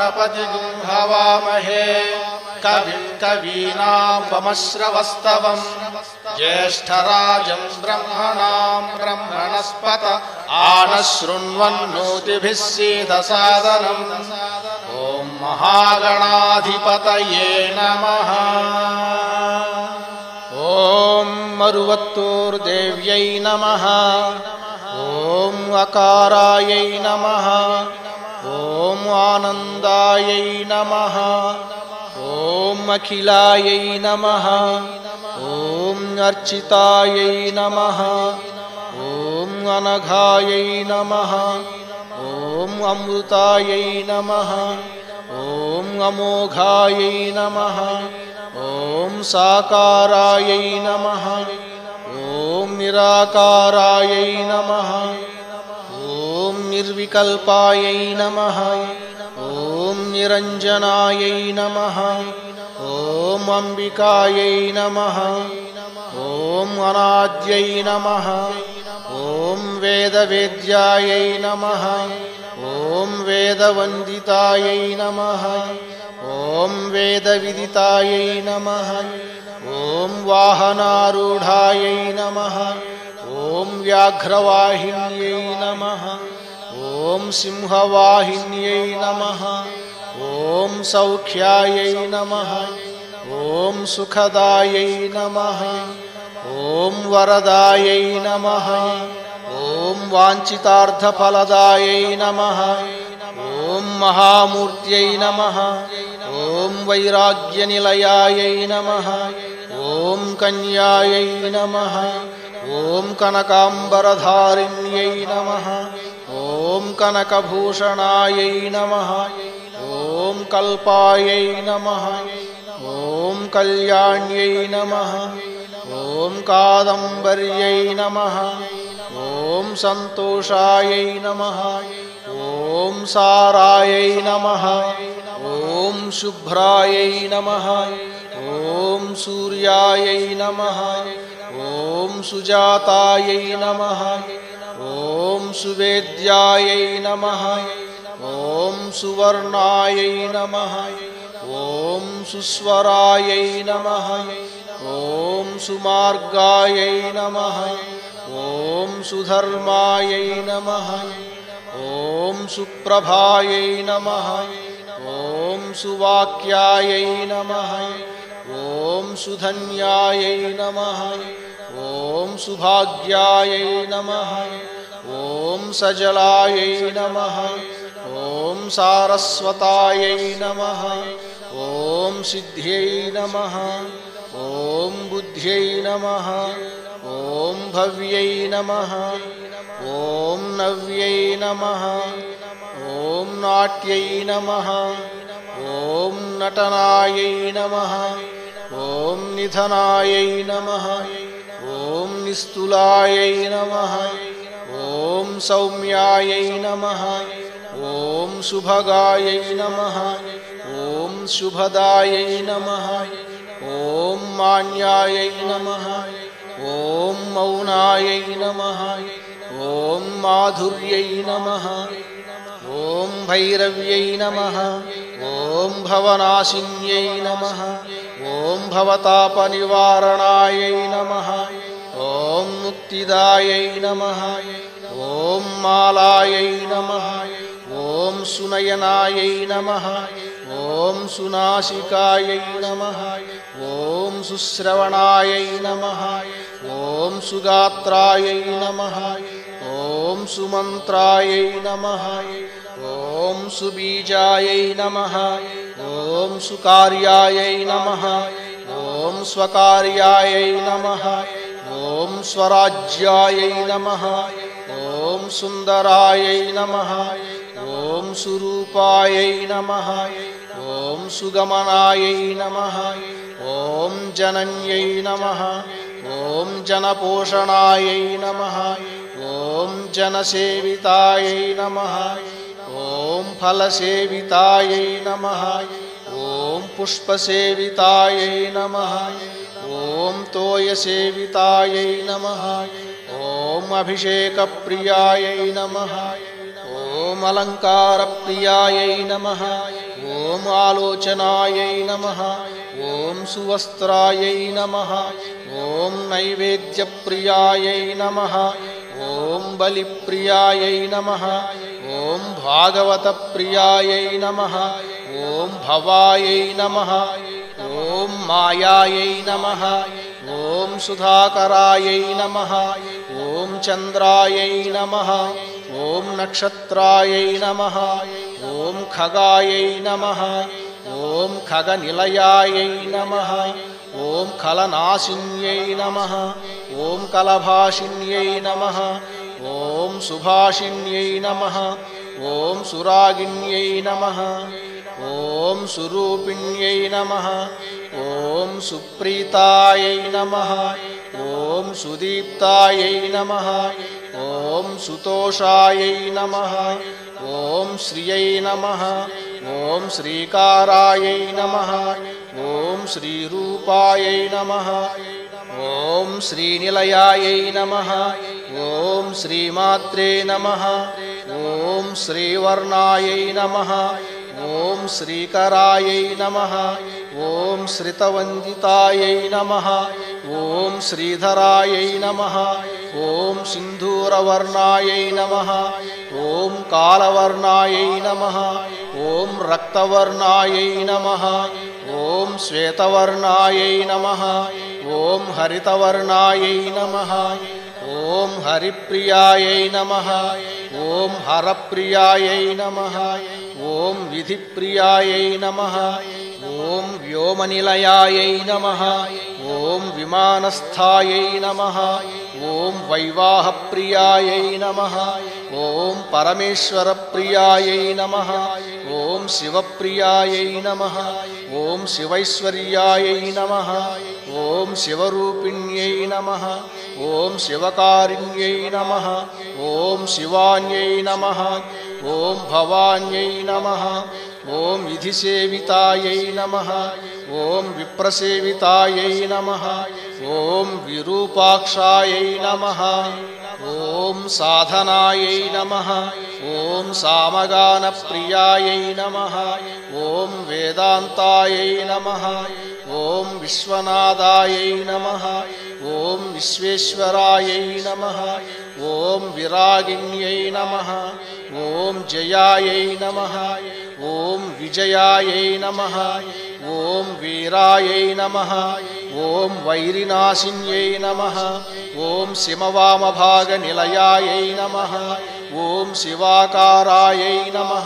गणपतिं हवामहे कविं कवीनामुपमश्रवस्तवम् ज्येष्ठराजं ब्रह्मणां ब्रह्मणस्पत आनशृण्वन्नोतिभिः सीदसादनम् ॐ महागणाधिपतये नमः। ॐ मरुवत्तूर्देव्यै नमः। ॐ अकारायै नमः। ॐ आनन्दायै नमः। ॐ अखिलायै नमः। ॐ अर्चितायै नमः। ॐ अनघायै नमः। ॐ अमृतायै नमः। ॐ अमोघायै नमः। ॐ साकारायै नमः। ॐ निराकारायै नमः। ॐ निर्विकल्पायै नमः। ॐ निरञ्जनायै नमः। ॐ अम्बिकायै नमः। ॐ अनाद्यै नमः। ॐ वेदवेद्यायै नमः। ॐ वेदवन्दितायै नमः। ॐ वेदविदितायै नमः। ॐ वाहनारूढायै नमः। ॐ व्याघ्रवाहिन्यै नमः। ॐ सिंहवाहिन्यै नमः। ॐ सौख्यायै नमः। ॐ सुखदायै नमः। ॐ वरदायै नमः। ॐ वाञ्छितार्थफलदायै नमः। ॐ महामूर्त्यै नमः। ॐ वैराग्यनिलयायै नमः। ॐ कन्यायै नमः। ॐ कनकाम्बरधारिण्यै नमः। ॐ कनकभूषणायै नमः। ॐ कल्पायै नमः। ॐ कल्याण्यै नमः। ॐ कादम्बर्यै नमः। ॐ सन्तोषायै नमः। ॐ सारायै नमः। ॐ शुभ्रायै नमः। ॐ सूर्यायै नमः। ॐ सुजातायै नमः। ॐ सुवेद्यायै नमः। ॐ सुवर्णायै नमः। ॐ सुस्वरायै नमः। ॐ सुमार्गायै नमः। ॐ सुधर्मायै नमः। ॐ सुप्रभायै नमः। ॐ सुवाक्यायै नमः। ॐ सुधन्यायै नमः। ॐ सुभाग्यायै नमः। ॐ सजलायै नमः। ॐ सारस्वतायै नमः। ॐ सिद्ध्यै नमः। ॐ बुद्ध्यै नमः। ॐ भव्यै नमः। ॐ नव्यै नमः। ॐ नाट्यै नमः। ॐ नटनायै नमः। ॐ निधनायै नमः। ॐ निस्तुलायै नमः। ॐ सौम्यायै नमः। ॐ सुभगायै नमः। ॐ शुभदायै नमः। ॐ मान्यायै नमः। ॐ मौनायै नमः। ॐ माधुर्यै नमः। ॐ भैरव्यै नमः। ॐ भवनाशिन्यै नमः। ॐ भवतापनिवारणायै नमः। ॐ मुक्तिदायै नमः। ॐ मालायै नमः। ॐ सुनयनायै नमः। ॐ सुनासिकायै नमः। ॐ सुश्रवणायै नमः। ॐ सुगात्रायै नमः। ॐ सुमन्त्रायै नमः। ॐ सुबीजायै नमः। ॐ सुकार्यायै नमः। ॐ स्वकार्यायै नमः। ॐ स्वराज्यायै नमः। ॐ सुन्दरायै नमः। ॐ सुरूपायै नमः। ॐ सुगमनायै नमः। ॐ जनन्यै नमः। ॐ जनपोषणायै नमः। ॐ जनसेवितायै नमः। ॐ फलसेवितायै नमः। ॐ पुष्पसेवितायै नमः। ॐ तोयसेवितायै नमः। ॐ अभिषेकप्रियायै नमः। ॐ अलङ्कारप्रियायै नमः। ॐ ॐ आलोचनायै नमः ॐ सुवस्त्रायै नमः ॐ नैवेद्यप्रियायै नमः ॐ बलिप्रियायै नमः ॐ भागवतप्रियायै नमः ॐ भवायै नमः ॐ मायायै नमः ॐ सुधाकरायै नमः ॐ चन्द्रायै नमः ॐ नक्षत्रायै नमः ॐ खगायै नमः ॐ खगनिलयायै नमः ॐ खलनाशिन्यै नमः ॐ कलभाषिन्यै नमः ॐ सुभाषिन्यै नमः ॐ सुरागिन्यै नमः ॐ सुरूपिण्यै नमः ॐ सुप्रीतायै नमः ॐ सुदीप्तायै नमः ॐ सुतोषायै नमः ॐ श्रियै नमः ॐ श्रीकारायै नमः ॐ श्रीरूपायै नमः ॐ श्रीनिलयायै नमः ॐ श्रीमात्रे नमः ॐ श्रीवर्णायै नमः ॐ श्रीकरायै नमः ॐ श्रितवन्दितायै नमः ॐ श्रीधरायै नमः ॐ सिन्धूरवर्णायै नमः ॐ कालवर्णायै नमः ॐ रक्तवर्णायै नमः ॐ श्वेतवर्णायै नमः ॐ हरितवर्णायै नमः ॐ हरिप्रियायै नमः ॐ हरप्रियायै नमः ॐ विधिप्रियायै नमः ॐ व्योमनिलयायै नमः ॐ विमानस्थायै नमः ॐ वैवाहप्रियायै नमः ॐ परमेश्वरप्रियायै नमः ॐ शिवप्रियायै नमः ॐ शिवैश्वर्यायै नमः ॐ शिवरूपिण्यै नमः ॐ शिवकारिण्यै नमः ॐ शिवान्यै नमः ॐ भवान्यै नमः ॐ विधिसेवितायै नमः ॐ विप्रसेवितायै नमः ॐ विरूपाक्षायै नमः ॐ साधनायै नमः ॐ सामगानप्रियायै नमः ॐ वेदान्तायै नमः ॐ विश्वनादायै नमः ॐ विश्वेश्वरायै नमः ॐ विरागिण्यै नमः ॐ जयायै नमः ॐ विजयायै नमः ॐ वीरायै नमः ॐ वैरिनाशिन्यै नमः ॐ सिमवामभागनिलयायै नमः ॐ शिवाकारायै नमः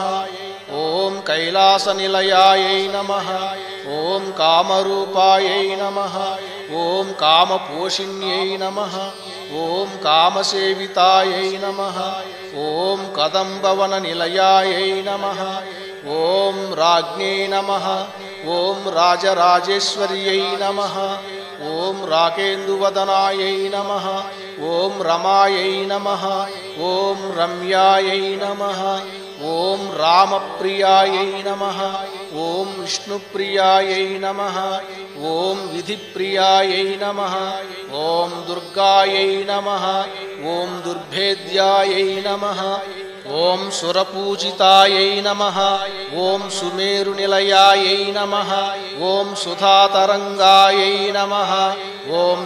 ॐ कैलासनिलयायै नमः ॐ कामरूपायै नमः ॐ कामपोषिण्यै नमः ॐ कामसेवितायै नमः ॐ कदम्बवननिलयायै नमः ॐ राज्ञै नमः ॐ राजराजेश्वर्यै नमः ॐ राकेन्दुवदनायै नमः ॐ रमायै नमः ॐ रम्यायै नमः ॐ रामप्रियायै नमः ॐ विष्णुप्रियायै नमः ॐ विधिप्रियायै नमः ॐ दुर्गायै नमः ॐ दुर्भेद्यायै नमः ॐ सुरपूजितायै नमः ॐ सुमेरुनिलयायै नमः ॐ सुधातरङ्गायै नमः ॐ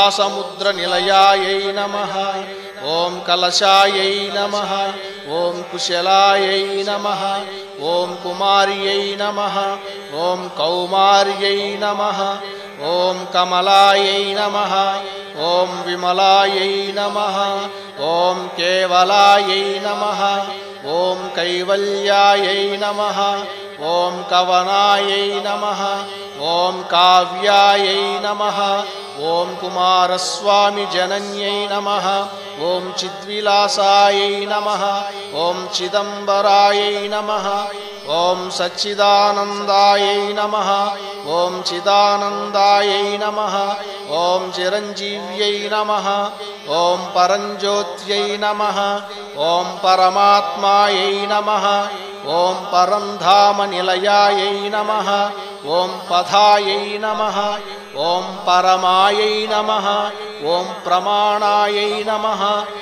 सुधासमुद्रनिलयायै नमः ॐ कलशायै नमः ॐ कुशलायै नमः ॐ कुमार्यै नमः ॐ कौमार्यै नमः ॐ कमलायै नमः ॐ विमलायै नमः ॐ केवलायै नमः ॐ कैवल्यायै नमः ॐ कवनायै नमः ॐ काव्यायै नमः ॐ कुमारस्वामिजनन्यै नमः ॐ चिद्विलासायै नमः ॐ चिदम्बरायै नमः ॐ सच्चिदानन्दायै नमः ॐ चिदानन्दायै नमः ॐ चिरञ्जीव्यै नमः ॐ परञ्ज्योत्यै नमः ॐ परमात्मायै नमः ॐ परन्धामनिलयायै नमः ॐ पथायै नमः ॐ परमायै नमः ॐ प्रमाणायै नमः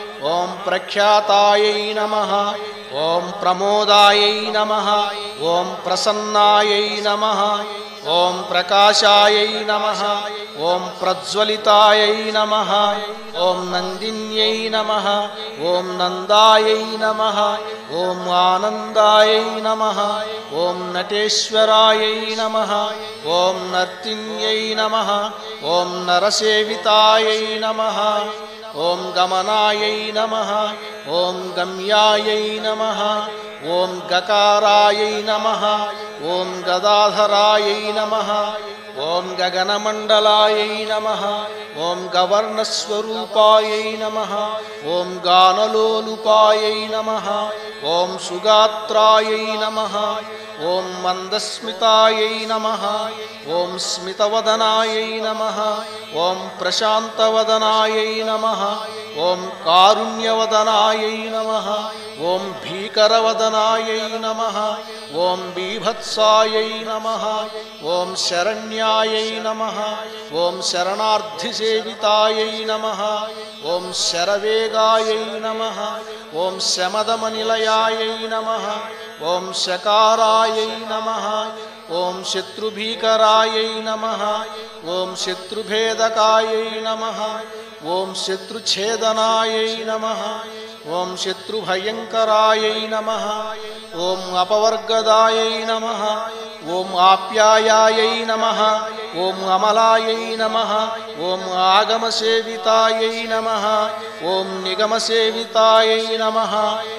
ॐ प्रख्यातायै नमः ॐ प्रमोदायै नमः ॐ प्रसन्नायै नमः ॐ प्रकाशायै नमः ॐ प्रज्वलितायै नमः ॐ नन्दिन्यै नमः ॐ नन्दायै नमः ॐ आनन्दायै नमः ॐ नटेश्वरायै नमः ॐ नर्तिन्यै नमः ॐ नरसेवितायै नमः ॐ गमनायै नमः ॐ गम्यायै नमः ॐ गकारायै नमः ॐ गदाधरायै नमः ॐ गगनमण्डलायै नमः ॐ गवर्णस्वरूपायै नमः ॐ गानलोलुपायै नमः ॐ सुगात्रायै नमः ॐ मन्दस्मितायै नमः ॐ स्मितवदनायै नमः ॐ प्रशान्तवदनायै नमः ॐ कारुण्यवदनायै नमः ॐ भीकरवदनायै नमः ॐ बीभत्सायै नमः ॐ शरण्यायै नमः ॐ शरणार्थिसेवितायै नमः ॐ शरवेगायै नमः ॐ शमदमनिलयायै नमः ॐ शकारायै नमः ॐ शत्रुभीकरायै नमः ॐ शत्रुभेदकायै नमः ॐ शत्रुच्छेदनायै नमः ॐ शत्रुभयङ्करायै नमः ॐ अपवर्गदायै नमः ॐ आप्यायायै नमः ॐ अमलायै नमः ॐ आगमसेवितायै नमः ॐ निगमसेवितायै नमः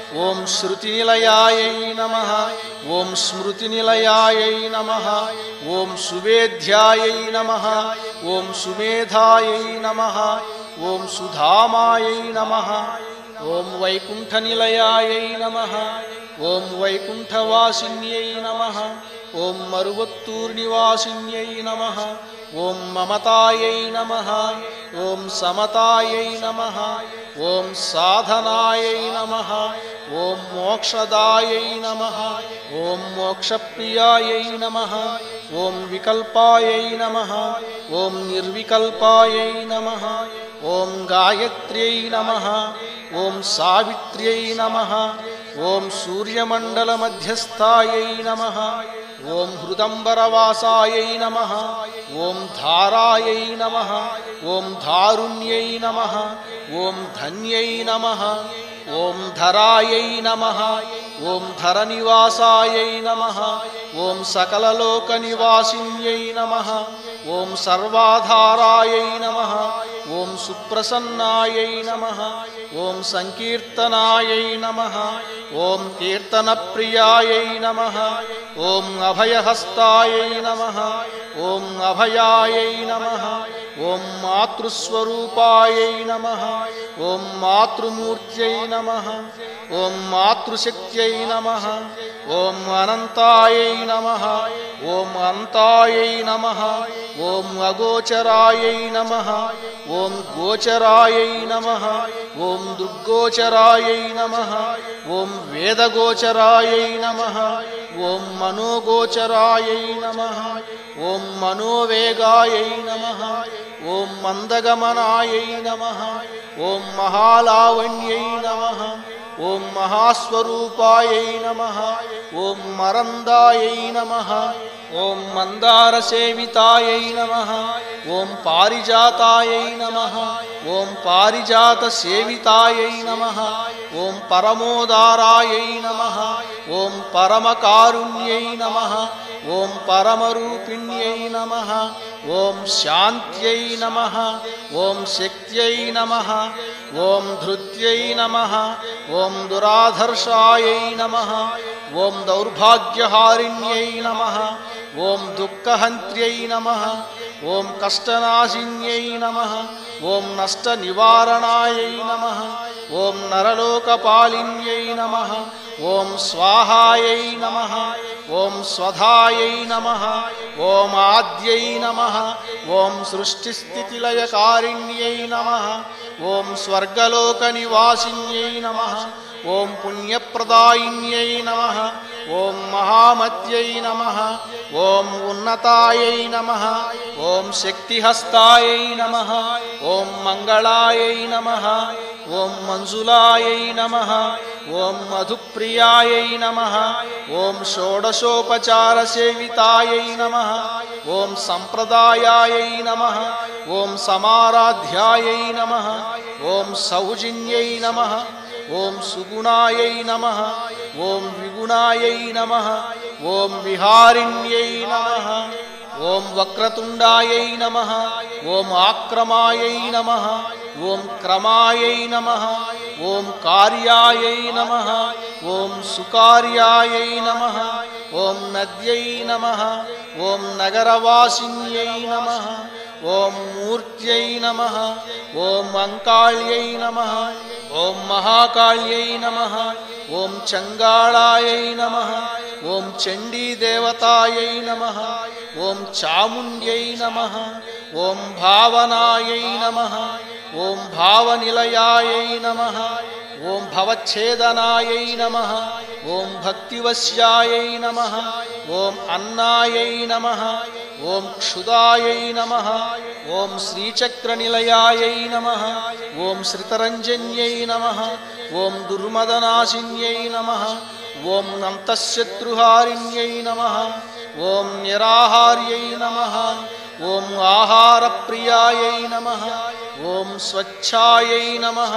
ॐ श्रुतिनिलयायै नमः ॐ स्मृतिनिलयायै नमः ॐ सुवेद्यायै नमः ॐ सुमेधायै नमः ॐ सुधामायै नमः ॐ वैकुण्ठनिलयायै नमः ॐ वैकुण्ठवासिन्यै नमः ॐ मरुवत्तूर्निवासिन्यै नमः ॐ ममतायै नमः ॐ समतायै नमः ॐ साधनायै नमः ॐ मोक्षदायै नमः ॐ मोक्षप्रियायै नमः ॐ विकल्पायै नमः ॐ निर्विकल्पायै नमः ॐ गायत्र्यै नमः ॐ सावित्र्यै नमः ॐ सूर्यमण्डलमध्यस्थायै नमः ॐ हृदम्बरवासायै नमः ॐ धारायै नमः ॐ धारुण्यै नमः ॐ धन्यै नमः ॐ धरायै नमः ॐ धरनिवासायै नमः ॐ सकललोकनिवासिन्यै नमः ॐ सर्वाधारायै नमः ॐ सुप्रसन्नायै नमः ॐ संकीर्तनायै नमः ॐ कीर्तनप्रियायै नमः ॐ अभयहस्तायै नमः ॐ अभयायै नमः ॐ मातृस्वरूपायै नमः ॐ मातृमूर्त्यै नमः ॐ मातृशक्त्यै नमः ॐ अनन्तायै नमः ॐ अन्तायै नमः ॐ अगोचरायै नमः ॐ गोचरायै नमः ॐ दुर्गोचरायै नमः ॐ वेदगोचरायै नमः ॐ मनोगोचरायै नमः ॐ मनोवेगायै नमः ॐ मन्दगमनायै नमः ॐ महालावण्यै नमः ॐ महास्वरूपायै नमः ॐ मरन्दायै नमः ॐ मन्दारसेवितायै नमः ॐ पारिजातायै नमः ॐ पारिजातसेवितायै नमः ॐ परमोदारायै नमः ॐ परमकारुण्यै नमः ॐ परमरूपिण्यै नमः ॐ शान्त्यै नमः ॐ शक्त्यै नमः ॐ धृत्यै नमः ॐ दुराधर्षायै नमः ॐ दौर्भाग्यहारिण्यै नमः ॐ दुःखहन्त्र्यै नमः ॐ कष्टनाशिन्यै नमः ॐ नष्टनिवारणायै नमः ॐ नरलोकपालिन्यै नमः ॐ स्वाहायै नमः ॐ स्वधायै नमः ॐ आद्यै नमः ॐ सृष्टिस्थितिलयकारिण्यै नमः ॐ स्वर्गलोकनिवासिन्यै नमः ఓం పుణ్యప్రదాయిన్యై నమః ఓం మహామత్యై నమః ఓం ఉన్నతాయై నమః ఓం శక్తిహస్తాయై నమః ఓం మంగళాయై నమః ఓం మంజులాయై నమః ఓం మధుప్రియాయై నమః ఓం షోడశోపచార సేవితాయై నమః ఓం సంప్రదాయాయై నమః ఓం సమారాధ్యాయై నమః ఓం సౌజిన్యై నమః ఓం సుగుణాయై నమః ఓం విగుణాయై నమః ఓం విహారిణ్యై నమః ఓం వక్రతుండాయై నమః ఓం ఆక్రమాయై నమః ఓం క్రమాయై నమః ఓం కార్యాయై నమః ఓం సుకార్యాయై నమః ఓం నద్యై నమః ఓం నగరవాసిన్యై నమః ఓం మూర్త్యై నమః ఓం అంకాళ్యై నమః ఓం మహాకాళ్యై నమః ఓం చంగాళాయై నమః ఓం చండీదేవతాయై నమః ఓం చాముండ్యై నమః ఓం భావనాయై నమః ఓం భావనిలయాయై నమః ఓం భవచ్ఛేదనాయై నమః ఓం భక్తివశ్యాయై నమః ఓం అన్నాయై నమః ఓం క్షుదాయై నమః ఓం శ్రీచక్రనిలయాయై నమః ఓం శ్రితరంజన్యై నమః ఓం దుర్మదనాశిన్యై నమః ఓం అంతఃశత్రుహారిణ్యై నమః ఓం నిరాహార్యై నమః ఓం ఆహారప్రియాయై నమః ఓం స్వచ్ఛాయై నమః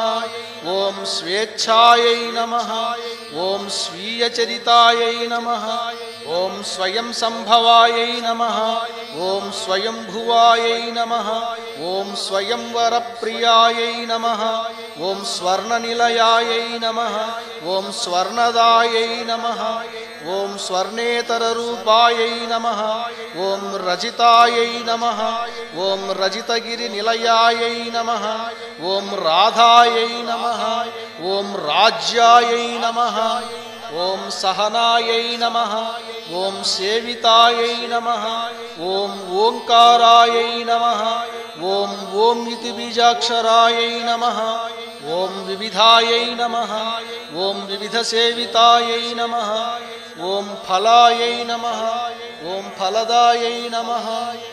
ఓం స్వేచ్ఛాయై నమః ఓం స్వీయచరితాయై నమః ఓం స్వయం సంభవాయై నమః ఓం స్వయంభువాయై నమః ఓం స్వయంవరప్రియాయై నమః ఓం స్వర్ణనిలయాయై నమః ఓం స్వర్ణదాయై నమః ఓం స్వర్ణేతరరూపాయై నమః ఓం రజితాయై నమః ఓం రజితగిరినిలయాయై నమః ఓం రాధాయై నమః ఓం రాజ్యాయై నమః ఓం సహనాయై నమః ఓం సేవితాయై నమః ఓం ఓంకారాయై నమః ఓం ఓం ఇతి బీజాక్షరాయై నమః ఓం వివిధాయై నమః ఓం వివిధసేవితాయై నమః ఓం ఫలాయై నమః ఓం ఫలదాయై నమః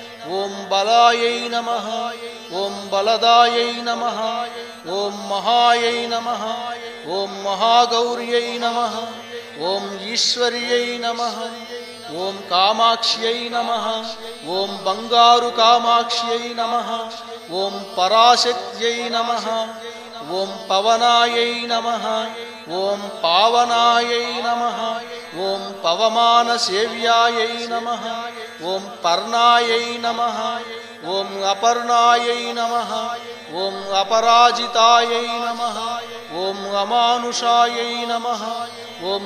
ఓం బలాయై నమః ఓం బలదాయై నమః ఓం మహాయై నమః ఓం మహాగౌర్యై నమః ఓం ఈశ్వర్యై నమః ఓం కామాక్ష్యై నమః ఓం బంగారు కామాక్ష్యై నమః ఓం పరాశక్త్యై నమః ఓం పవనాయై నమః ఓం పావనాయై నమః ఓం పవమానసేవ్యాయై నమః ఓం పర్ణాయై నమః ఓం అపర్ణాయై నమః ఓం అపరాజితాయై నమః ఓం అమానుషాయై నమః ఓం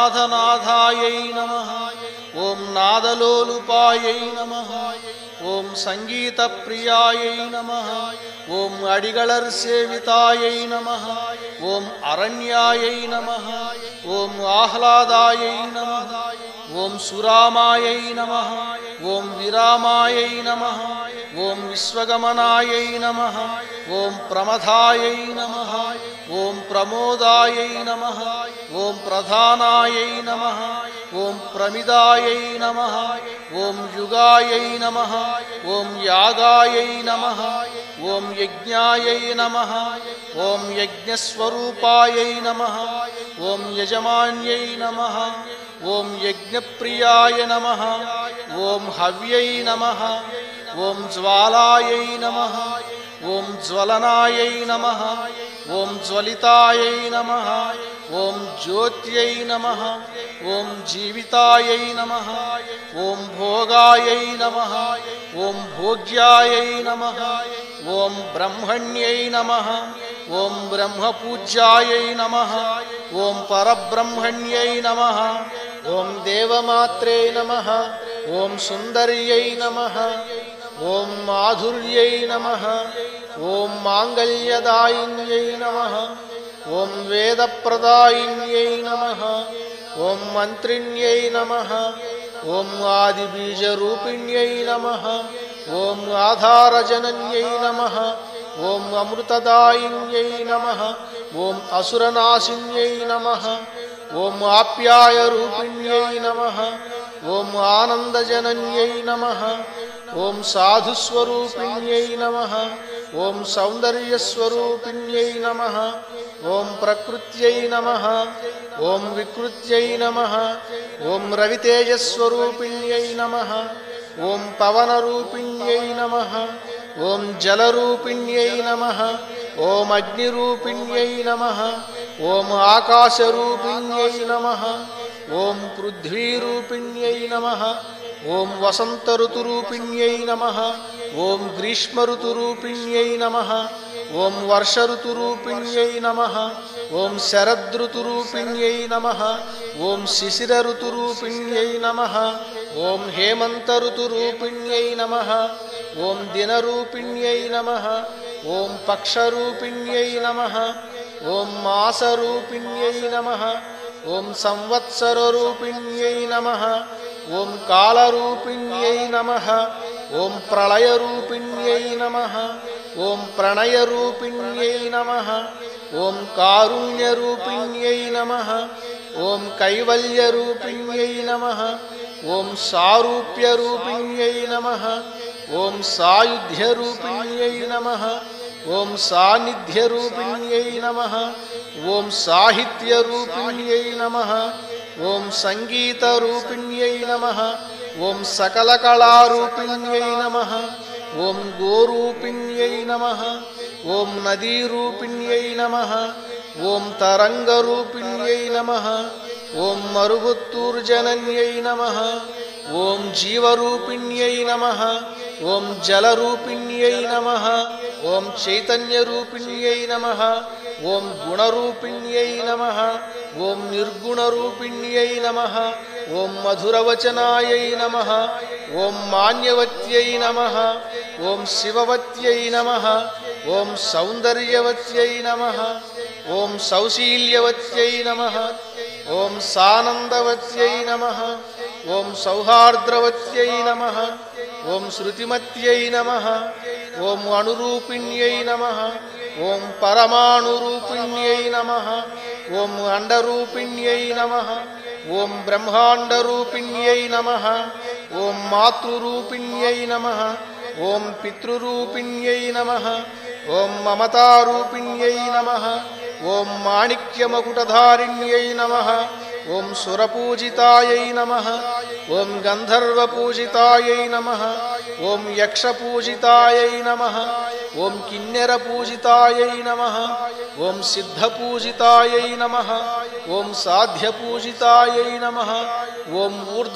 అనాథనాథాయై నమః ఓం నాదలోలుపాయై నమః ఓం సంగీతప్రియాయై నమః ఓం అడిగళర్ సేవితాయై నమః ఓం అరణ్యాయై నమః ఓం ఆహ్లాదాయై నమః ఓం సురామాయై నమః ఓం విరామాయై నమః ఓం విశ్వగమనాయై నమః ఓం ప్రమథాయై నమః ఓం ప్రమోదాయై నమః ఓం ప్రధానాయై నమః ఓం ప్రమిదాయై నమః ఓం యుగాయై నమః ఓం యాగాయై నమః ఓం యజ్ఞాయై నమః ఓం యజ్ఞస్వరూపాయై నమః ఓం యజమాన్యై నమః ఓం యజ్ఞప్రియాయ నమః ఓం హవ్యై నమః ఓం జ్వాలాయై నమః ఓం జ్వలనాయై నమః ఓం జ్వలితాయై నమః ఓం జ్యోత్యై నమః ఓం జీవితాయై నమః ఓం భోగాయై నమః ఓం భోగ్యాయై నమః ఓం బ్రహ్మణ్యై నమః ఓం బ్రహ్మపూజ్యాయై నమః ఓం పరబ్రహ్మణ్యై నమః ఓం దేవమాత్రే నమః ఓం సుందర్యై నమః ఓం మాధుర్యై నమః ఓం మాంగళ్యదాయిన్యై నమః ఓం వేదప్రదాయిన్యై నమః ఓం మంత్రిణ్యై నమః ఓం ఆదిబీజరూపిణ్యై నమః ఓం ఆధారజనన్యై నమః ఓం అమృతదాయిన్యై నమః ఓం అసురనాశిన్యై నమః ఓం ఆప్యాయరూపిణ్యై నమః ఓం ఆనందజనన్యై నమః ఓం సాధుస్వరూపిణ్యై నమః ఓం సౌందర్యస్వరూపిణ్యై నమః ఓం ప్రకృత్యై నమః ఓం వికృత్యై నమః ఓం రవితేజస్వరూపిణ్యై నమః ఓం పవనరూపిణ్యై నమః ఓం జలరూపిణ్యై నమః ఓం అగ్నిరూపిణ్యై నమః ఓం ఆకాశరూపిణ్యై నమః ఓం పృథ్వీరూపిణ్యై నమః ఓం వసంతఋతురూపిణ్యై నమః ఓం గ్రీష్మఋతురూపిణ్యై నమః ఓం వర్షఋతురూపిణ్యై నమః ఓం శరదృతురూపిణ్యై నమః ఓం శిశిరఋతురూపిణ్యై నమః ఓం హేమంతఋతురూపిణ్యై నమః ఓం దినరూపిణ్యై నమః ఓం పక్షరూపిణ్యై నమః ఓం మాసరూపిణ్యై నమః ఓం సంవత్సరరూపిణ్యై నమః ఓం కాలరూపిణ్యై నమః ఓం ప్రళయరూపిణ్యై నమః ఓం ప్రణయరూపిణ్యై నమః ఓం కారుణ్యరూపిణ్యై నమః ఓం కైవల్యరూపిణ్యై నమః ఓం సారూప్యరూపిణ్యై నమః ఓం సాయుధ్యరూపిణ్యై నమః ఓం సాన్నిధ్యరూపిణ్యై నమః ఓం సాహిత్యరూపిణ్యై నమః ఓం సంగీతరూపిణ్యై నమః ఓం సకలకళారూపిణ్యై నమః ఓం గోరూపిణ్యై నమః ఓం నదీరూపిణ్యై నమః ఓం తరంగరూపిణ్యై నమః ఓం మరుగుత్తూర్జనన్యై నమః ఓం జీవరూపిణ్యై నమః ఓం జలరూపిణ్యై నమః ఓం చైతన్యరూపిణ్యై నమః ఓం గుణరూపిణ్యై నమః ఓం నిర్గుణరూపిణ్యై నమః ఓం మధురవచనాయై నమః ఓం మాన్యవత్యై నమః ఓం శివవత్యై నమః ఓం సౌందర్యవత్యై నమః ఓం సౌశీల్యవత్యై నమః ఓం సానందవత్యై నమః ఓం సౌహార్ద్రవత్యై నమః ఓం శృతిమత్యై నమః ఓం అణురూపిణ్యై నమః ఓం పరమాణురూపిణ్యై నమః ఓం అండరూపిణ్యై నమః ఓం బ్రహ్మాండరూపిణ్యై నమః ఓం మాతృరూపిణ్యై నమః ఓం పితృరూపిణ్యై నమః ఓం మమతారూపిణ్యై నమః ఓం మాణిక్యమకుటధారిణ్యై నమః ఓం సురపూజితాయై నమః ఓం గంధర్వపూజితాయై నమః ఓం యక్షపూజితాయై నమః ఓం కిన్నెరపూజితాయై నమః ఓం సిద్ధపూజితాయై నమః ఓం సాధ్యపూజితాయై నమః ఓం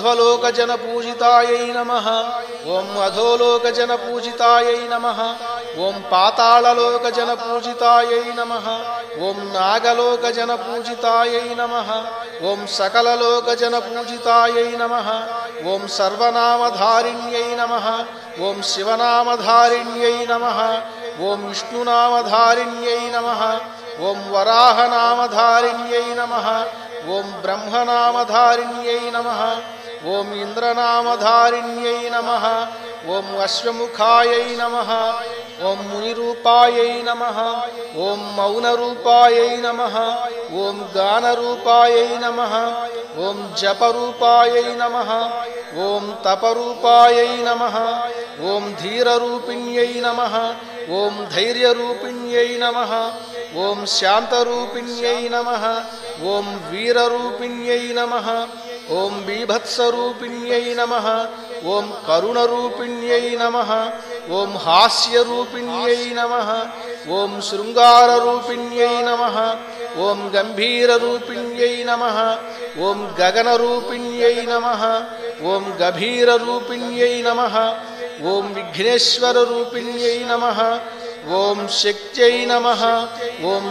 ఊర్ధ్వలోకజనపూజితాయై నమః ఓం అధోలోకజనపూజితాయై నమః ఓం పాతాళలోకజనపూజితాయై నమః ఓం నాగలోకజనపూజితాయై నమః ఓం సకలలోకజనపూజితాయై నమః ఓం సర్వనామధారిణ్యై నమః ఓం శివనామధారిణ్యై నమః ఓం విష్ణునామధారిణ్యై నమః ఓం వరాహనామధారిణ్యై నమః ఓం బ్రహ్మనామధారిణ్యై నమః ఓం ఇంద్రనామధారిణ్యై నమః ఓం అశ్వముఖాయై నమః ఓం మునిరూపాయై నమః ఓం మౌనరూపాయై నమః ఓం గానరూపాయై నమః ఓం జపరూపాయై నమః ఓం తపరూపాయై నమః ఓం ధీరరూపిణ్యై నమః ఓం ధైర్యరూపిణ్యై నమః ఓం శాంతరూపిణ్యై నమః ఓం వీరరూపిణ్యై నమః ఓం బీభత్సరూపిణ్యై నమః ఓం కరుణరూపిణ్యై నమః ఓం హాస్యరూపిణ్యై నమః ఓం శృంగారరూపిణ్యై నమః ఓం గంభీరరూపిణ్యై నమః ఓం గగనరూపిణ్యై నమః ఓం గభీరరూపిణ్యై నమః ఓం విఘ్నేశ్వరరూపిణ్యై నమః ఓం శక్త్యై నమః ఓం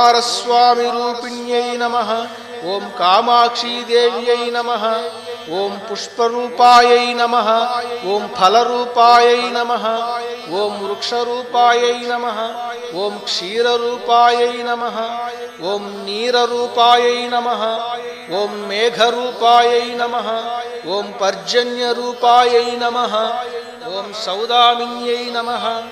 కుమారస్వామిరూపిణ్యై నమః ఓం కామాక్షీదేవ్యై నమః ఓం పుష్పరూపాయై నమః ఓం ఫలరూపాయై నమః ఓం వృక్షరూపాయై నమః ఓం క్షీరరూపాయై నమః ఓం నీరరూపాయై నమః ఓం మేఘరూపాయై నమః ఓం పర్జన్యరూపాయై నమః ఓం సౌదామిన్యై నమః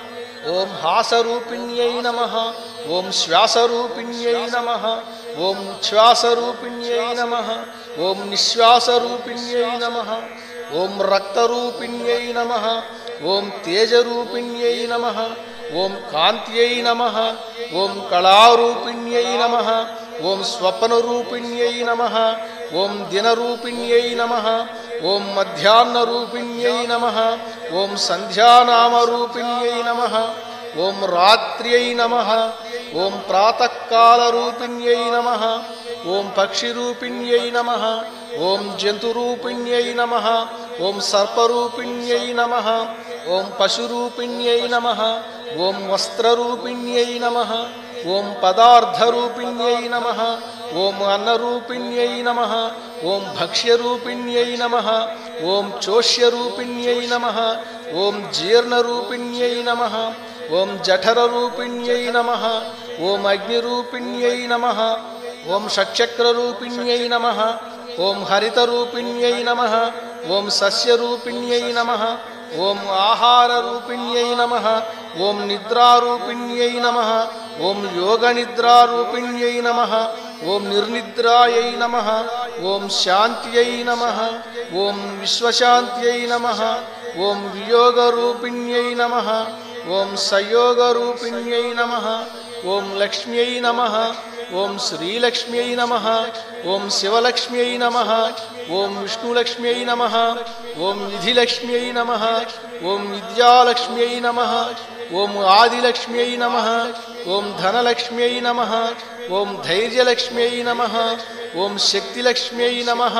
ఓం హాసరూపిణ్యై నమః ఓం శ్వాసరూపిణ్యై నమః ఓం ఉచ్ఛ్వాసరూపిణ్యై నమః ఓం నిశ్వాసరూపిణ్యై నమః ఓం రక్తరూపిణ్యై నమః ఓం తేజరూపిణ్యై నమః ఓం కాంత్యై నమః ఓం కళారూపిణ్యై నమః ఓం స్వప్నరూపిణ్యై నమః ఓం దినరూపిణ్యై నమః ఓం మధ్యాహ్నరూపిణ్యై నమః ఓం సంధ్యానామరూపిణ్యై నమః ఓం రాత్ర్యై నమః ఓం ప్రాతఃకాలరూపిణ్యై నమః ఓం పక్షిరూపిణ్యై నమః ఓం జంతురూపిణ్యై నమః ఓం సర్పరూపిణ్యై నమః ఓం పశురూపిణ్యై నమః ఓం వస్త్రరూపిణ్యై నమః ఓం పదార్థరూపిణ్యై నమః ఓం అన్నరూపిణ్యై నమః ఓం భక్ష్యరూపిణ్యై నమః ఓం చోష్యరూపిణ్యై నమః ఓం జీర్ణరూపిణ్యై నమః ఓం జఠరరూపిణ్యై నమః ఓం అగ్నిరూపిణ్యై నమః ఓం షట్చక్రరూపిణ్యై నమః ఓం హరితరూపిణ్యై నమః ఓం సస్యరూపిణ్యై నమః ఓం ఆహారరూపిణ్యై నమః ఓం నిద్రారూపిణ్యై నమః ఓం యోగనిద్రారూపిణ్యై నమః ఓం నిర్నిద్రాయై నమః ఓం శాంత్యై నమః ఓం విశ్వశాంత్యై నమః ఓం వియోగరూపిణ్యై నమః ఓం సయోగరూపిణ్యై నమః ఓం లక్ష్మ్యై నమః ఓం శ్రీలక్ష్మ్యై నమః ఓం శివలక్ష్మ్యై నమః ఓం విష్ణులక్ష్మ్యై నమః ఓం విధిలక్ష్మ్యై నమః ఓం విద్యాలక్ష్మ్యై నమః ఓం ఆదిలక్ష్మ్యై నమః ఓం ధనలక్ష్మ్యై నమః ఓం ధైర్యలక్ష్మ్యై నమః ఓం శక్తిలక్ష్మ్యై నమః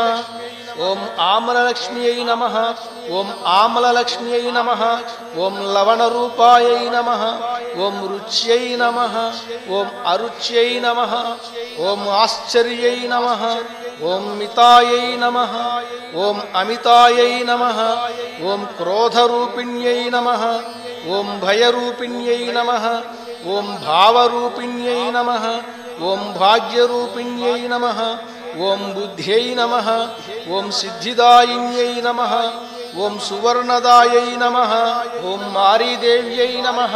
ఓం ఆమ్రలక్ష్మ్యై నమః ఓం ఆమ్లలక్ష్మ్యై నమః ఓం లవణరూపాయై నమః ఓం రుచ్యై నమః ఓం అరుచ్యై నమః ఓం ఆశ్చర్యై నమః ఓం మితాయై నమః ఓం అమితాయై నమః ఓం క్రోధరూపిణ్యై నమః ఓం భయరూపిణ్యై నమః ఓం భావరూపిణ్యై నమః ఓం భాగ్యరూపిణ్యై నమః ఓం బుద్ధ్యై నమః ఓం సిద్ధిదాయిన్యై నమః ఓం సువర్ణదాయై నమః ఓం మారీదేవ్యై నమః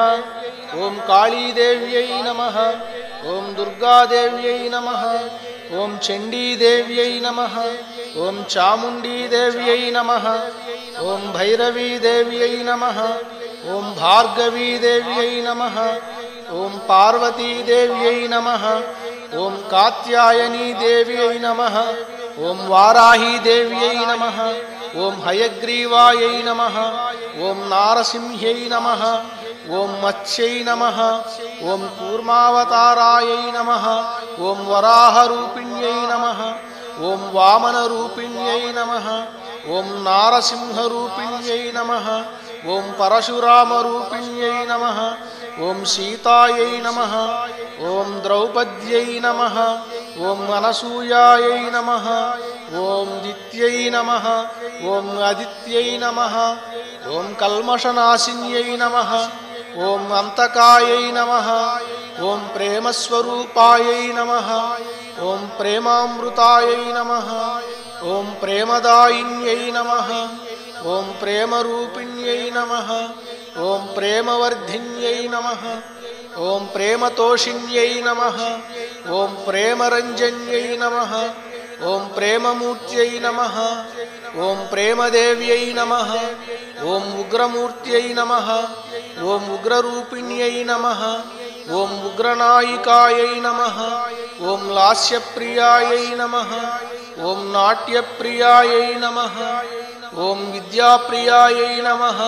ఓం కాళీదేవ్యై నమః ఓం దుర్గాదేవ్యై నమః ఓం చండీదేవ్యై నమః ఓం చాముండీదేవ్యై నమః ఓం భైరవీదేవ్యై నమః ఓం భార్గవీదేవ్యై నమః ఓం పార్వతీదేవ్యై నమః ఓం కాత్యాయనీదేవ్యై నమః ఓం వారాహీదేవ్యై నమః ఓం హయగ్రీవాయై నమః ఓం నారసింహ్యై నమః ఓం మత్స్యై నమః ఓం కూర్మావతారాయై నమః ఓం వరాహరూపిణ్యై నమః ఓం వామనరూపిణ్యై నమః ఓం నారసింహరూపిణ్యై నమః ఓం పరశురామరూపిణ్యై నమః ఓం సీతాయై నమః ఓం ద్రౌపద్యై నమః ఓం అనసూయాయై నమః ఓం దిత్యై నమః ఓం అదిత్యై నమః ఓం కల్మషనాశిన్యై నమః ఓం అంతకాయై నమః ఓం ప్రేమస్వరూపాయై నమః ఓం ప్రేమామృతాయై నమః ఓం ప్రేమదాయిన్యై నమః ఓం ప్రేమరూపిణ్యై నమః ఓం ప్రేమవర్ధిన్యై నమః ఓం ప్రేమతోషిణ్యై నమః ఓం ప్రేమరంజన్యై నమః ఓం ప్రేమమూర్త్యై నమః ఓం ప్రేమదేవ్యై నమః ఓం ఉగ్రమూర్త్యై నమః ఓం ఉగ్రరూపిణ్యై నమః ఓం ఉగ్రనాయికాయై నమః ఓం లాస్యప్రియాయై నమః ఓం నాట్యప్రియాయై నమః ఓం విద్యాప్రియాయై నమః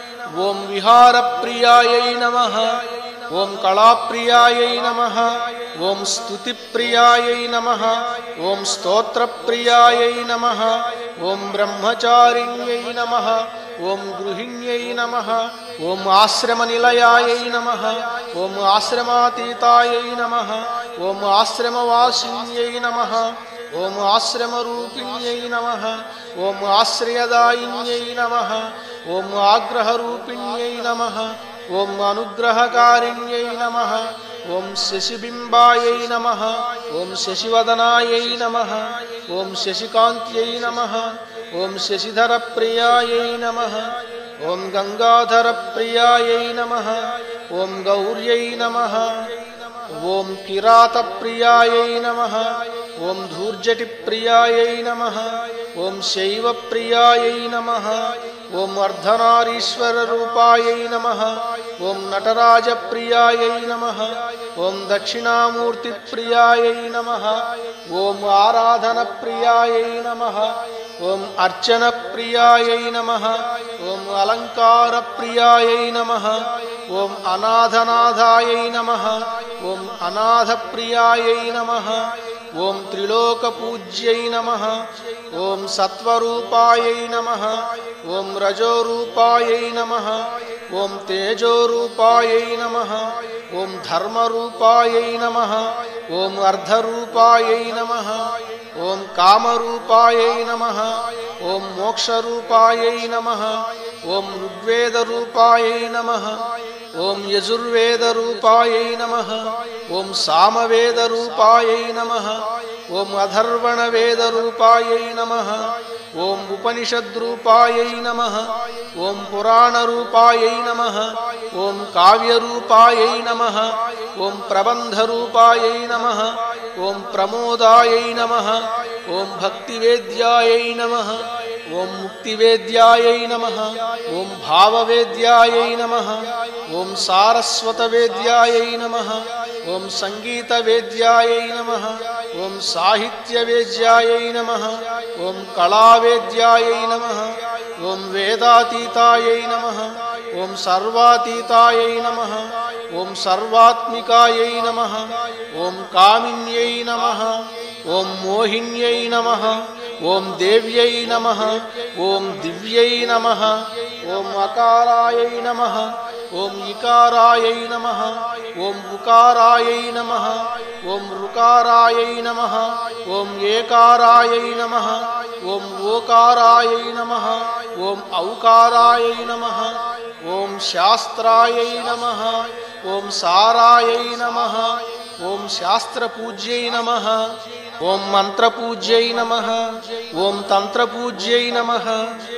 ఓం విహారప్రియాయై నమః ఓం కళాప్రియాయై నమః ఓం స్తుతిప్రియాయై నమః ఓం స్తోత్రప్రియాయై నమః ఓం బ్రహ్మచారిణ్యై నమః ఓం గృహిణ్యై నమః ఓం ఆశ్రమనిలయాయై నమః ఓం ఆశ్రమాతీతాయై నమః ఓం ఆశ్రమవాసిన్యై నమః ఓం ఆశ్రమరూపిణ్యై నమః ఓం ఆశ్రయదాయిన్యై నమః ఓం ఆగ్రహరూపిణ్యై నమః ఓం అనుగ్రహకారిణ్యై నమః ఓం శశిబింబాయై నమః ఓం శశివదనాయై నమః ఓం శశికాంత్యై నమః ఓం శశిధరప్రియాయై నమః ఓం గంగాధరప్రియాయై నమః ॐ गौर्यै नमः ॐ किरातप्रियायै नमः ॐ धूर्जटिप्रियायै नमः ॐ शैवप्रियायै नमः ॐ अर्धनारीश्वररूपायै नमः ॐ नटराजप्रियायै नमः ॐ दक्षिणामूर्तिप्रियायै नमः ॐ आराधनप्रियायै नमः ॐ अर्चनप्रियायै नमः ॐ अलङ्कारप्रियायै नमः ॐ अनाथनाथायै नमः ॐ अनाथप्रियायै नमः ॐ त्रिलोकपूज्यै नमः ॐ सत्वरूपायै नमः ॐ रजोरूपायै नमः ॐ तेजोरूपायै नमः ॐ धर्मरूपायै नमः ॐ अर्धरूपायै नमः ॐ कामरूपायै नमः ॐ मोक्षरूपायै नमः ॐ ऋग्वेदरूपायै नमः ॐ यजुर्वेदरूपायै नमः ॐ सामवेदरूपायै नमः ॐ अथर्वणवेदरूपायै नमः ॐ उपनिषद्रूपायै नमः ॐ पुराणरूपायै नमः ॐ काव्यरूपायै नमः ॐ प्रबन्धरूपायै नमः ॐ प्रमोदायै नमः ॐ भक्तिवेद्यायै नमः ॐ मुक्तिवेद्यायै नमः ॐ भाववेद्यायै नमः ॐ सारस्वतवेद्यायै नमः ॐ सङ्गीतवेद्यायै नमः ॐ साहित्यवेद्यायै नमः ॐ कलावेद्यायै नमः ॐ वेदातीतायै नमः ॐ सर्वातीतायै नमः ॐ सर्वात्मिकायै नमः ॐ कामिन्यै नमः ॐ मोहिन्यै नमः ॐ देव्यै नमः ॐ दिव्यै नमः ॐ अकारायै नमः ॐ इकारायै नमः ॐ उकारायै नमः ॐ ऋकारायै नमः ॐ एकारायै नमः ॐ ओकारायै नमः ॐ औकारायै नमः ॐ शास्त्रायै नमः ॐ सारायै नमः ॐ शास्त्रपूज्यै नमः ॐ मन्त्रपूज्यै नमः ॐ तन्त्रपूज्यै नमः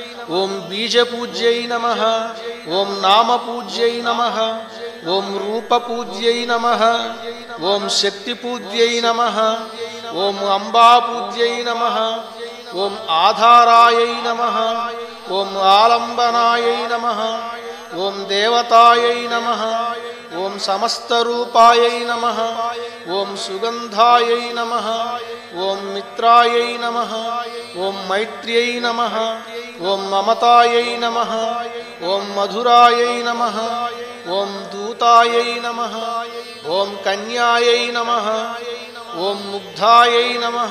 ॐ बीजपूज्यै नमः ॐ नामपूज्यै नमः ॐ रूपपूज्यै नमः ॐ शक्तिपूज्यै नमः ॐ अम्बापूज्यै नमः ॐ आधारायै नमः ॐ आलम्बनायै नमः ॐ देवतायै नमः ॐ समस्तरूपायै नमः ॐ सुगन्धायै नमः ॐ मित्रायै नमः ॐ मैत्र्यै नमः ॐ ममतायै नमः ॐ मधुरायै नमः ॐ दूतायै नमः ॐ कन्यायै नमः ॐ मुग्धायै नमः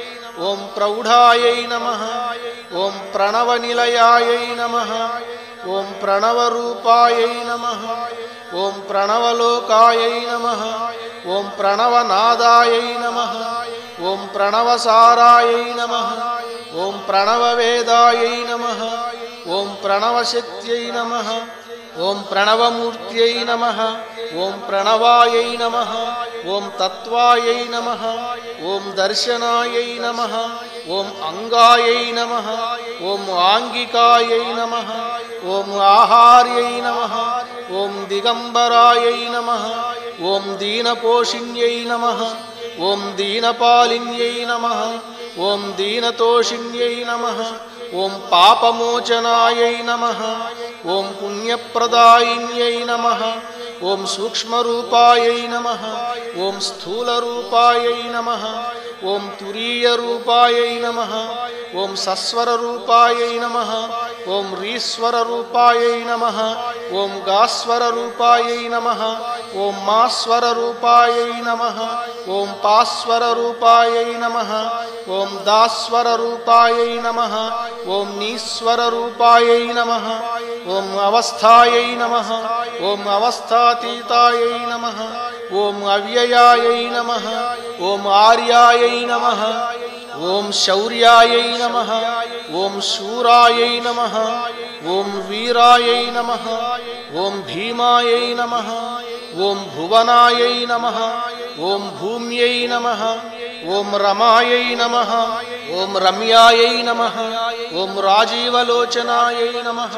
ॐ प्रौढायै नमः ॐ प्रणवनिलयायै नमः ॐ प्रणवरूपायै नमः ॐ प्रणवलोकायै नमः ॐ प्रणवनादायै नमः ॐ प्रणवसारायै नमः ॐ प्रणववेदायै नमः ॐ प्रणवशक्त्यै नमः ॐ प्रणवमूर्त्यै नमः ॐ प्रणवायै नमः ॐ तत्त्वायै नमः ॐ दर्शनायै नमः ॐ अङ्गायै नमः ॐ आङ्गिकायै नमः ॐ आहार्यै नमः ॐ दिगम्बरायै नमः ॐ दीनपोषिण्यै नमः ॐ दीनपालिन्यै नमः ॐ दीनतोषिण्यै नमः ॐ पापमोचनायै नमः ॐ पुण्यप्रदायिन्यै नमः ॐ सूक्ष्मरूपायै नमः ॐ स्थूलरूपायै नमः ॐ तुरीयरूपायै नमः ॐ सस्वररूपायै नमः ॐ रीस्वररूपायै नमः ॐ गास्वररूपायै नमः ॐ मास्वररूपायै नमः ॐ पास्वररूपायै नमः ॐ दास्वररूपायै नमः ॐ नीस्वररूपायै नमः ॐ अवस्थायै नमः ॐ अवस्थातीतायै नमः ॐ अव्ययायै नमः ॐ आर्यायै नमः ॐ शौर्यायै नमः ॐ शूरायै नमः ॐ वीरायै नमः ॐ भीमायै नमः ॐ भुवनायै नमः ॐ भूम्यै नमः ॐ रमायै नमः ॐ रम्यायै नमः ॐ राजीवलोचनायै नमः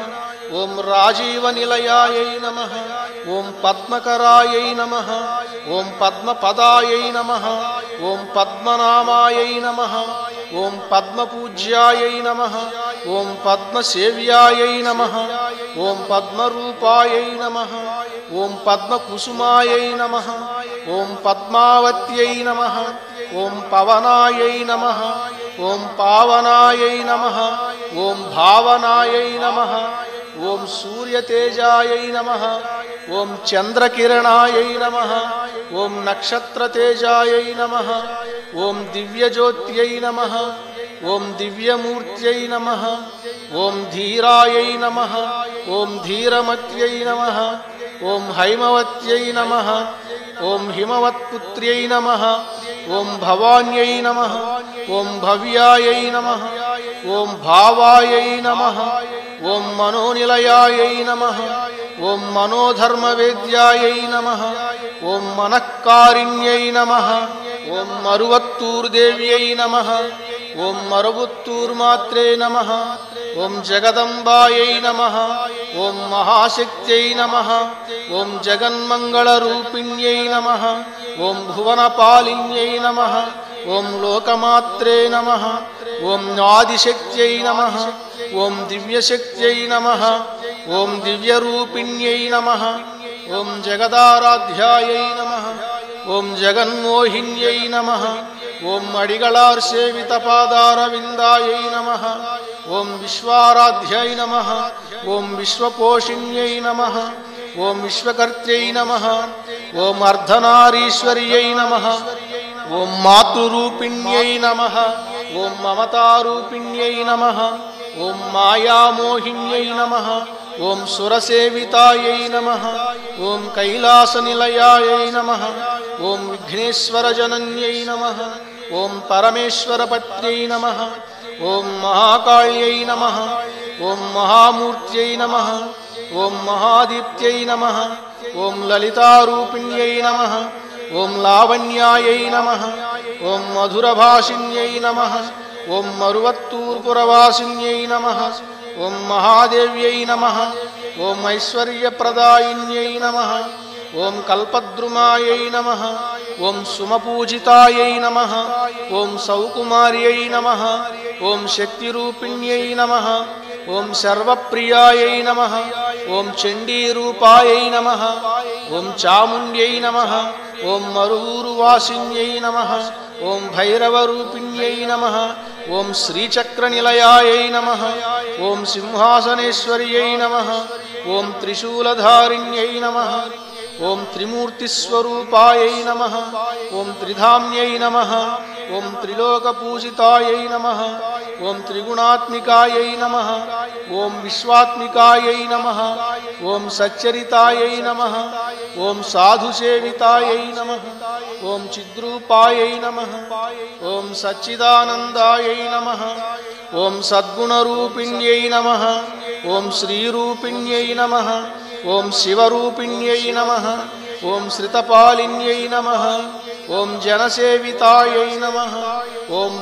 ओम राजीवनिलयायै नमः ओम पद्मकरायै नमः ओम पद्मपदायै नमः ओम पद्मनामायै नमः ओम पद्मपूज्यायै नमः ओम पद्मसेव्यायै नमः ओम पद्मरूपायै नमः ओम पद्मकुसुमायै नमः ओम पद्मावत्यै नमः ओम पवनायै नमः ओम पावनायै नमः ओम भावनायै नमः ओम सूर्यतेजायै नमः ओम चंद्रकिरणायै नमः ओम नक्षत्रतेजायै नमः ओम दिव्यज्योत्यै नमः ओम दिव्यमूर्त्यै नमः ओम धीरायै नमः ओम धीरमत्यै नमः ओम हैमवत्यै नमः ओम हिमवत्पुत्र्यै नमः ओम भवान्यै नमः ओम भव्यायै नमः ओम भावायै नमः ओम मनोनिलयायै नमः ओम मनोधर्मवेद्यायै नमः ओम मनःकारिण्यै नमः ओम मरुवत्तूर्देव्यै नमः ओम मरुवत्तूर्मात्रे नमः ओम जगदम्बायै नमः ओम महाशक्त्यै नमः ओम जगन्मङ्गलरूपिण्यै नमः ओम भुवनपालिन्यै नमः ओम लोकमात्रे नमः ओम आदिशक्त्यै नमः ओम दिव्यशक्त्यै नमः ओम दिव्यरूपिण्यै नमः ओम जगदाराध्यायै नमः ओम जगन्मोहिन्यै नमः ओम अडिगलार् सेवितपादारविन्दायै नमः ओम विश्वाराध्यै नमः ओम विश्वपोषिण्यै नमः ओम विश्वकर्त्यै नमः ओम अर्धनारीश्वर्यै नमः ओम मातृरूपिण्यै नमः ओम ममतारूपिण्यै नमः ओम मायामोहिन्यै नमः ओम सुरसेवितायै नमः ओम कैलासनिलयायै नमः ओम विघ्नेश्वरजनन्यै नमः ओम परमेश्वरपत्न्यै नमः ओम महाकाल्यै नमः ओम महामूर्त्यै नमः ओम महादीप्त्यै नमः ओम ललितारूपिण्यै नमः ओम लावण्यायै नमः ओम मधुरभाषिण्यै नमः ओम मरुवत्तूर्पुरवासिन्यै नमः ओम महादेव्यै नमः ओम ऐश्वर्यप्रदायिन्यै नमः ओम कल्पद्रुमायै नमः ओम सुमपूजितायै नमः ओम सौकुमार्यै नमः ओम शक्तिरूपिण्यै नमः ओम सर्वप्रियायै नमः ओम चण्डीरूपायै नमः ओम चामुण्ड्यै नमः ओम मरुवूरुवासिन्यै नमः ओम भैरवरूपिण्यै नमः ओम श्रीचक्रनिलयायै नमः ओम सिंहासनेश्वर्यै नमः ओम त्रिशूलधारिण्यै नमः ओम त्रिमूर्तिस्वरूपायै नमः ओम त्रिधाम्यै नमः ओम त्रिलोकपूजितायै नमः ओम त्रिगुणात्मिकायै नमः ओम विश्वात्मिकायै नमः ओम सच्चरितायै नमः ओम साधुसेवितायै नमः ओम चिद्रूपायै नमः ओम सच्चिदानन्दायै नमः ओम सद्गुणरूपिण्यै नमः ओम श्रीरूपिण्यै नमः ओम शिवरूपिण्यै नमः ओम श्रितपालिन्यै नमः ओम जनसेवितायै नमः ओम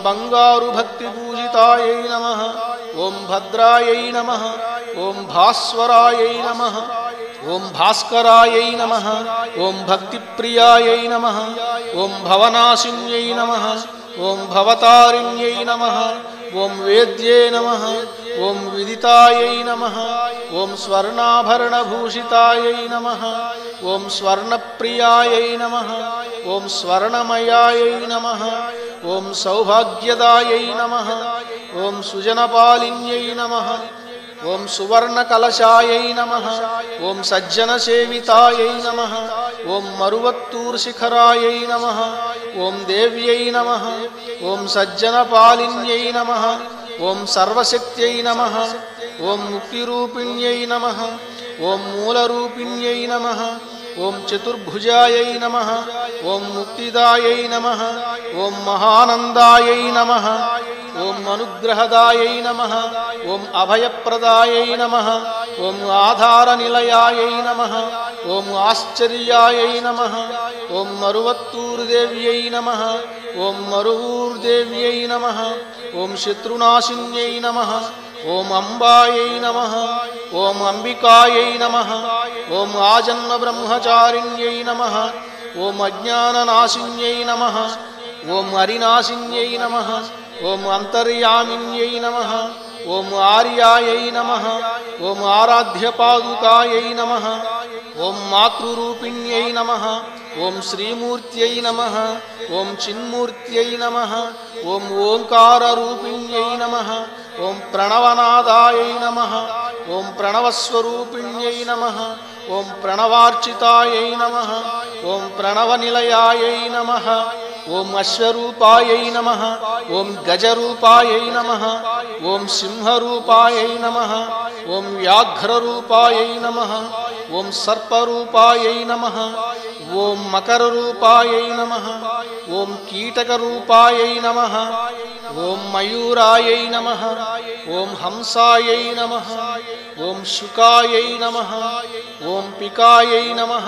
बंगारुभक्तिपूजितायै नमः ओम भद्रायै नमः ओम भास्वरायै नमः ओम भास्करायै नमः ओम भक्तिप्रियायै नमः ओम भवनाशिन्यै नमः ओम भवतारिण्यै नमः ओम वेद्ये नमः ओम विदितायै नमः ओम स्वर्णाभरणभूषितायै नमः ओम स्वर्णप्रियायै नमः ओम स्वर्णमयायै नमः ओम सौभाग्यदायै नमः ओम सुजनपालिन्यै नमः ओम सुवर्णकलशायै नमः ओम सज्जनसेवितायै नमः ओम मरुवत्तूर्शिखरायै नमः ओम देव्यै नमः ओम सज्जनपालिन्यै नमः ओम सर्वशक्त्यै नमः ओम मुक्तिरूपिण्यै नमः ओम मूलरूपिण्यै नमः ओम चतुर्भुजायै नमः ओम मुक्तिदायै नमः ओम महानन्दायै नमः ओम अनुग्रहदायै नमः ओम अभयप्रदायै नमः ओम आधारनिलयायै नमः ओम आश्चर्यायै नमः ओम मरुवत्तूर्देव्यै नमः ओम मरुवूर्देव्यै नमः ओम शत्रुनाशिन्यै नमः ओम अम्बायै नमः ఓం అంబికాయై నమః ఓం ఆజన్మ బ్రహ్మచారిణ్యై నమః ఓం అజ్ఞాననాశిన్యై నమః ఓం హరినాశిన్యై నమః ఓం అంతర్యామిన్యై నమః ఓం ఆర్యాయై నమః ఓం ఆరాధ్యపాదుకాయై నమః ఓం మాతృరూపిణ్యై నమః ఓం శ్రీమూర్త్యై నమః ఓం చిన్మూర్త్యై నమః ఓం ఓంకారరూపిణ్యై నమః ఓం ప్రణవనాదాయై నమః ఓం ప్రణవస్వరూపిణ్యై నమః ఓం ప్రణవార్చితాయై నమః ఓం ప్రణవనిలయాయై నమః ఓం అశ్వరూపాయై నమః ఓం గజరూపాయై నమః ఓం సింహరూపాయై నమః ఓం వ్యాఘ్రరూపాయై నమః ఓం సర్పరూపాయై నమః ఓం మకరరూపాయై నమః ఓం కీటకరూపాయై నమః ఓం మయూరాయై నమః ఓం హంసాయై నమః ఓం శుకాయై నమః ఓం పికాయై నమః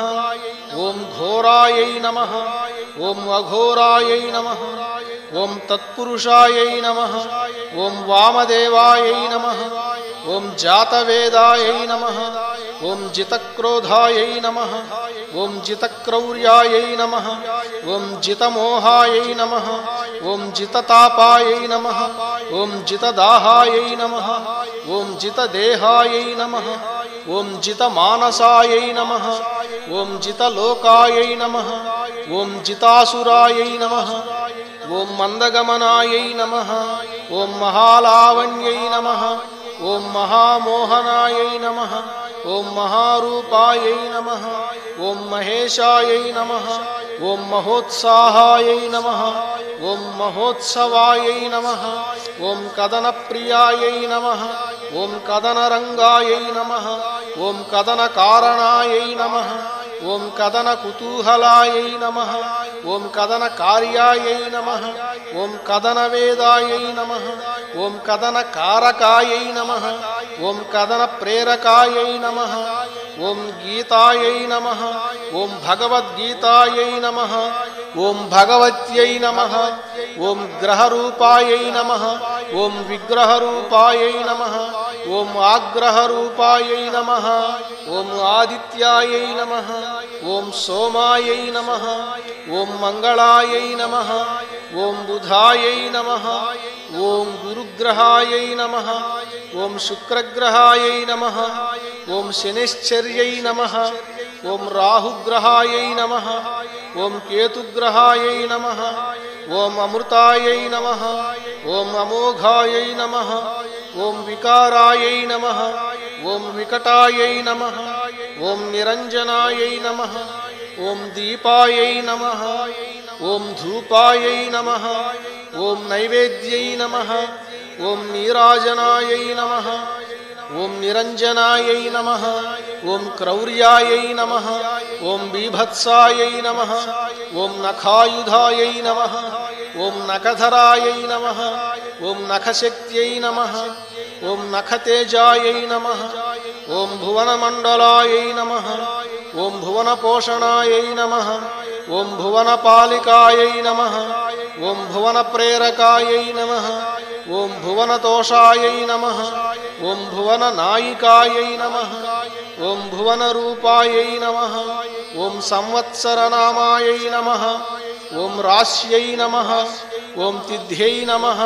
ఓం ఘోరాయై నమః ఓం అఘోరాయై నమః ఓం తత్పురుషాయై నమః ఓం వామదేవాయై నమః ఓం జాతవేదాయై నమః ఓం జితక్రోధాయై నమః ఓం జితక్రౌర్యాయై నమః ఓం జితమోహాయై నమః ఓం జితతాపాయై నమః ఓం జితదాహాయై నమః ఓం జితదేహాయై నమః ఓం జితమానసాయై నమః ఓం జితలోకాయై నమః ఓం జితాసురాయై నమః ఓం మందగమనాయై నమః ఓం మహాలావణ్యై నమః ఓం మహామోహనాయై నమః ఓం మహారూపాయై నమః ఓం మహేశాయై నమః ఓం మహోత్సాహాయై నమః ఓం మహోత్సవాయై నమః ఓం కదనప్రియాయై నమః ఓం కదనరంగాయై నమః ఓం కదనకారణాయై నమః ఓం కదనకుతూహలాయై నమః ఓం కదనకార్యాయై నమః ఓం కదనవేదాయై నమః ఓం కదనకారకాయై నమః ఓం కదనప్రేరకాయై నమః ఓం గీతాయై నమః ఓం భగవద్గీతాయై నమః ఓం భగవత్యై నమః ఓం గ్రహరూపాయై నమః ఓం విగ్రహరూపాయై నమః ఓం ఆగ్రహరూపాయై నమః ఓం ఆదిత్యాయై నమః ఓం సోమాయై నమః ఓం మంగళాయై నమః ఓం బుధాయై నమః ఓం గురుగ్రహాయై నమః ఓం శుక్రగ్రహాయై నమః ఓం శనిశ్చర్యై నమః ఓం రాహుగ్రహాయై నమః ఓం కేతుగ్రహాయై నమః ఓం అమృతాయై నమః ఓం అమోఘాయై నమః ఓం వికారాయై నమః ఓం వికటాయై నమః ఓం నిరంజనాయై నమః ఓం దీపాయై నమః ఓం ధూపాయై నమః ఓం నైవేద్యై నమః ఓం నీరాజనాయై నమః ఓం నిరంజనాయై నమః ఓం క్రౌర్యాయై నమః ఓం బీభత్సాయై నమః ఓం నఖాయుధాయై నమః ఓం నఖధరాయై నమః ఓం నఖశక్త్యై నమః ఓం నఖతేజాయై నమః ఓం భువనమండలాయై నమః ఓం భువనపోషణాయై నమః ఓం భువనపాలికాయై నమః ఓం భువనప్రేరకాయై నమః ఓం భువనతోషాయై నమః ఓం భువననాయికాయై నమః ఓం భువనరూపాయై నమః ఓం సంవత్సరనామాయై నమః ఓం రాశ్యై నమః ఓం తిథ్యై నమః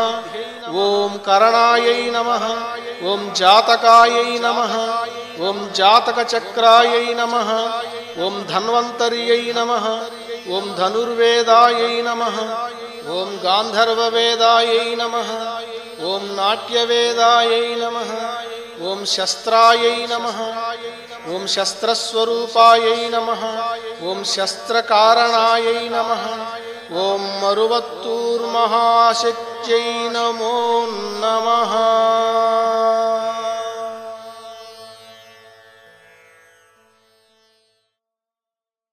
ఓం కరణాయై నమః ఓం జాతకాయై నమః ఓం జాతకచక్రాయై నమః ఓం ధన్వంతర్యై నమః ఓం ధనుర్వేదాయై నమః ఓం గాంధర్వవేదాయై నమః ఓం నాట్యవేదాయై నమః ఓం శస్త్రాయై నమః ఓం శస్త్రస్వరూపాయై నమః ఓం శస్త్రకారణాయై నమః ఓం మరువత్తూర్మహాశక్త్యై నమో నమః.